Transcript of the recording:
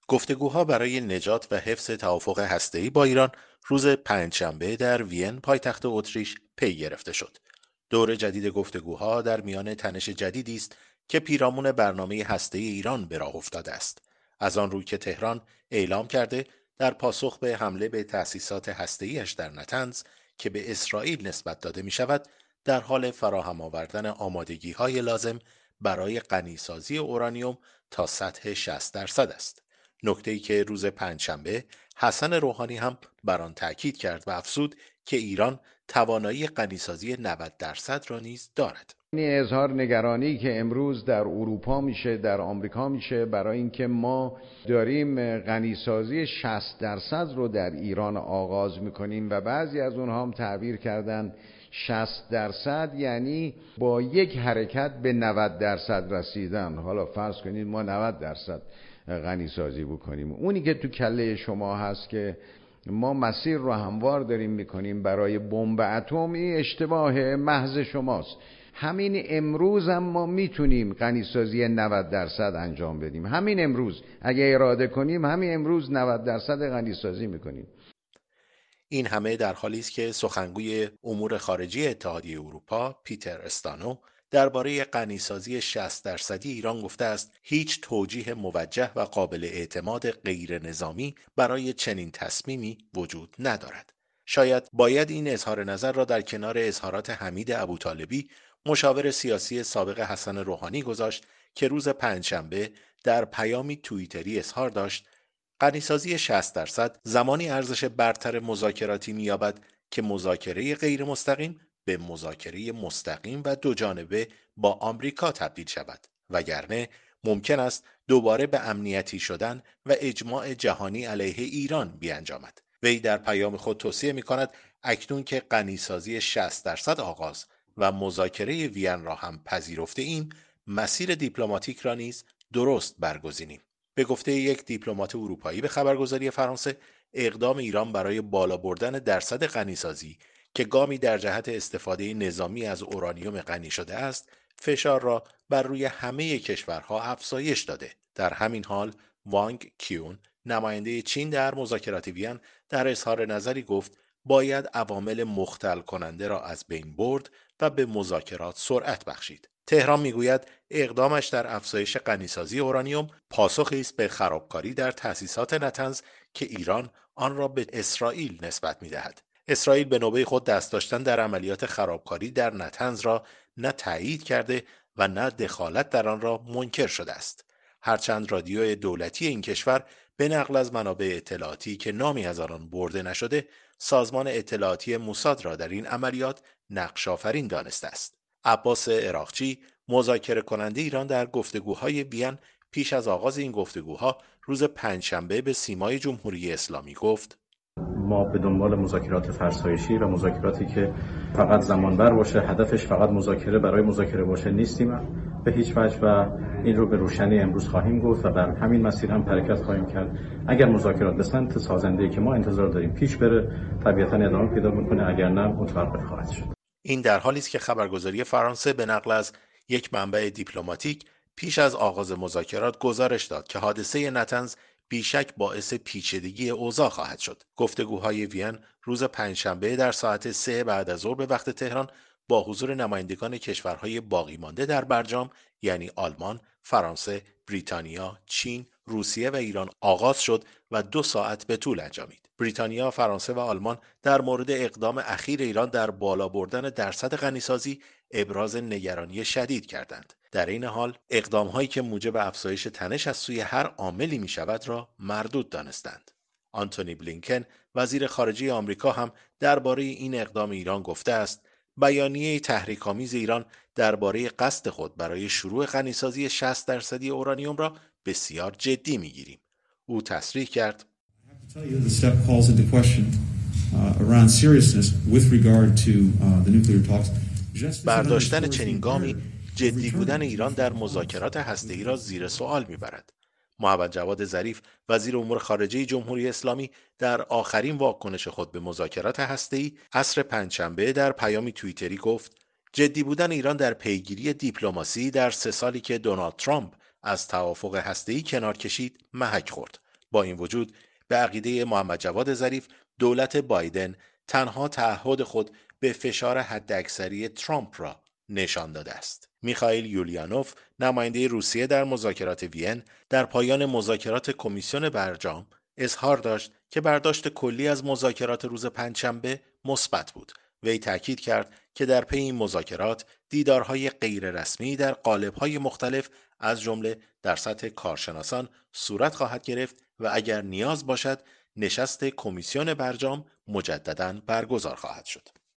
گفتگوها برای نجات و حفظ توافق هسته‌ای با ایران روز پنجشنبه در وین پایتخت اتریش پی گرفته شد. دور جدید گفتگوها در میان تنش جدیدی است که پیرامون برنامه هسته‌ای ایران به راه افتاده است. از آن روی که تهران اعلام کرده در پاسخ به حمله به تأسیسات هسته‌ای‌اش در نتنز که به اسرائیل نسبت داده می شود، در حال فراهم آوردن آمادگی‌های لازم برای غنیسازی اورانیوم تا سطح 60% است. نکته‌ای که روز پنجشنبه حسن روحانی هم بر آن تاکید کرد و افزود که ایران توانایی غنیسازی 90% را نیز دارد. این اظهار نگرانی که امروز در اروپا میشه، در آمریکا میشه، برای اینکه ما داریم غنیسازی 60% رو در ایران آغاز میکنیم و بعضی از اونها هم تعبیر کردن 60% یعنی با یک حرکت به 90% رسیدن. حالا فرض کنید ما 90% غنیسازی بکنیم. اونی که تو کله شما هست که ما مسیر رو هموار داریم میکنیم برای بمب اتمی، اشتباه محض شماست. همین امروز هم ما میتونیم غنیسازی 90% انجام بدیم. همین امروز اگه اراده کنیم همین امروز 90% غنیسازی میکنیم. این همه در حالی است که سخنگوی امور خارجه اتحادیه اروپا پیتر استانو درباره غنیسازی 60% ایران گفته است هیچ توجیه موجه و قابل اعتماد غیر نظامی برای چنین تصمیمی وجود ندارد. شاید باید این اظهار نظر را در کنار اظهارات حمید ابوطالبی مشاور سیاسی سابق حسن روحانی گذاشت که روز پنجشنبه در پیامی توییتری اظهار داشت غنیسازی 60% زمانی ارزش برتر مذاکراتی می‌یابد که مذاکره غیر مستقیم به مذاکره مستقیم و دوجانبه با آمریکا تبدیل شود، وگرنه ممکن است دوباره به امنیتی شدن و اجماع جهانی علیه ایران بیانجامد. وی در پیام خود توصیه می‌کند اکنون که غنیسازی 60% آغاز و مذاکره وین را هم پذیرفته ایم، مسیر دیپلماتیک را نیز درست برگزینیم. به گفته یک دیپلمات اروپایی به خبرگزاری فرانسه، اقدام ایران برای بالا بردن درصد غنیسازی که گامی در جهت استفاده نظامی از اورانیوم غنی شده است، فشار را بر روی همه کشورها افزایش داده. در همین حال، وانگ کیون، نماینده چین در مذاکرات وین، در اظهار نظری گفت باید عوامل مختل کننده را از بین برد و به مذاکرات سرعت بخشید. تهران میگوید اقدامش در افزایش غنیسازی اورانیوم پاسخی است به خرابکاری در تأسیسات نتنز که ایران آن را به اسرائیل نسبت می‌دهد. اسرائیل به نوبه خود دست داشتن در عملیات خرابکاری در نتنز را نه تایید کرده و نه دخالت در آن را منکر شده است. هرچند رادیوی دولتی این کشور به نقل از منابع اطلاعاتی که نامی از آن برده نشده، سازمان اطلاعاتی موساد را در این عملیات نقش آفرین دانسته است. عباس عراقچی، مذاکره کننده ایران در گفتگوهای وین پیش از آغاز این گفتگوها روز پنجشنبه به سیمای جمهوری اسلامی گفت: ما به دنبال مذاکرات فرسایشی و مذاکراتی که فقط زمانبر باشه، هدفش فقط مذاکره برای مذاکره باشه نیستیم به هیچ وجه و این رو به روشنی امروز خواهیم گفت و بر همین مسیر هم حرکت خواهیم کرد. اگر مذاکرات به سمت سازنده‌ای که ما انتظار داریم پیش بره، طبیعتاً ادامه پیدا می‌کنه، اگر نه متوقف خواهد شد. این در حالی است که خبرگزاری فرانسه به نقل از یک منبع دیپلماتیک پیش از آغاز مذاکرات گزارش داد که حادثه نتنز بیشک باعث پیچیدگی اوضاع خواهد شد. گفتگوهای وین روز پنجشنبه در ساعت 3 بعد از ظهر به وقت تهران با حضور نمایندگان کشورهای باقی مانده در برجام یعنی آلمان، فرانسه، بریتانیا، چین، روسیه و ایران آغاز شد و 2 ساعت به طول انجامید. بریتانیا، فرانسه و آلمان در مورد اقدام اخیر ایران در بالا بردن درصد غنیسازی ابراز نگرانی شدید کردند. در این حال اقدام‌هایی که موجب افزایش تنش از سوی هر عاملی می‌شود را مردود دانستند. آنتونی بلینکن، وزیر خارجه آمریکا، هم درباره این اقدام ایران گفته است بیانیه تحریک‌آمیز ایران درباره قصد خود برای شروع غنیسازی 60% اورانیوم را بسیار جدی می‌گیریم. او تصریح کرد: برداشتن چنین گامی جدی بودن ایران در مذاکرات هسته‌ای را زیر سوال می‌برد. محمد جواد ظریف، وزیر امور خارجه جمهوری اسلامی، در آخرین واکنش خود به مذاکرات هسته‌ای عصر پنجشنبه در پیامی توییتری گفت: جدی بودن ایران در پیگیری دیپلماسی در 3 سالی که دونالد ترامپ از توافق هسته‌ای کنار کشید محک خورد. با این وجود به عقیده محمد جواد ظریف دولت بایدن تنها تعهد خود به فشار حداکثری ترامپ را نشان داده است. میخائیل یولیانوف نماینده روسیه در مذاکرات وین در پایان مذاکرات کمیسیون برجام اظهار داشت که برداشت کلی از مذاکرات روز پنجشنبه مثبت بود. وی تاکید کرد که در پی این مذاکرات دیدارهای غیررسمی در قالب‌های مختلف از جمله در سطح کارشناسان صورت خواهد گرفت و اگر نیاز باشد نشست کمیسیون برجام مجدداً برگزار خواهد شد.